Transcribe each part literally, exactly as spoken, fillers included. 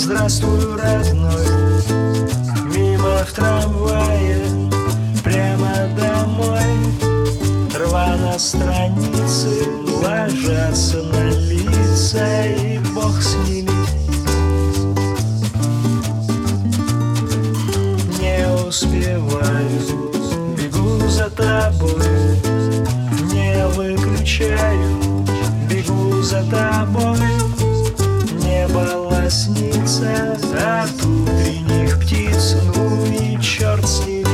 Здравствуй, родной, мимо в трамвае, прямо домой. Рвано страницы ложатся на лица, и Бог с ними. Не успеваю, бегу за тобой, не выключаю, бегу за тобой. Небо лоснится от утренних птиц, ну и черт с ними.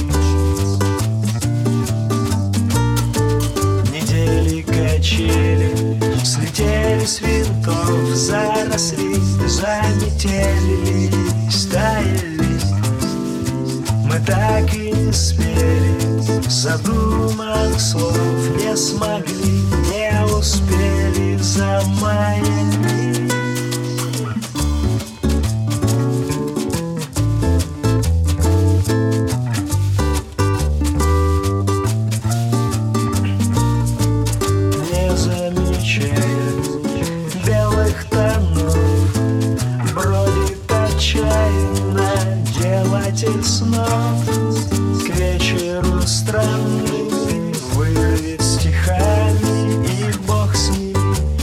Недели качели слетели с винтов, заросли, заметелились, таяли. Мы так и не спели, задуманных слов не смогли, не успели замаять. Белых тонов бродит отчаянно делатель снов. К вечеру странный вырвет стихами, и Бог с ним.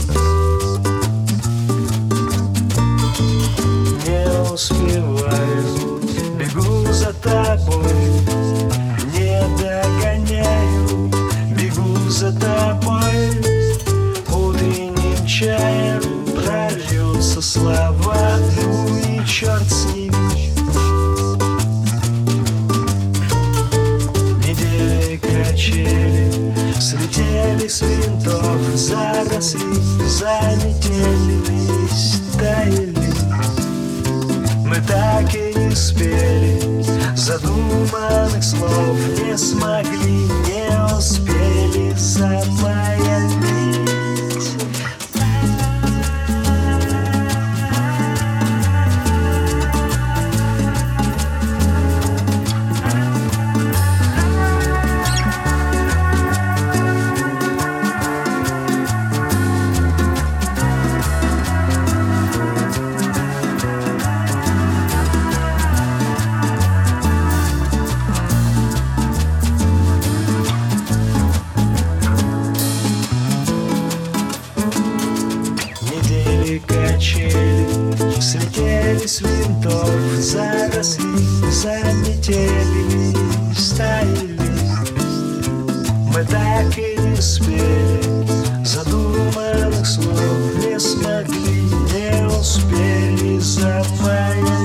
Не успеваю, бегу за тобой, не догоняю, бегу за тобой. Утренним чаем прольются слова, ну и черт с ними. Недели качели слетели с винтов, заросли, заметелились, таяли. Мы так и не спели, задуманных слов не смогли, не успели замаять. Качели слетели с винтов, заросли, заметелились, таяли. Мы так и не спели, задуманных слов не смогли, не успели замаять.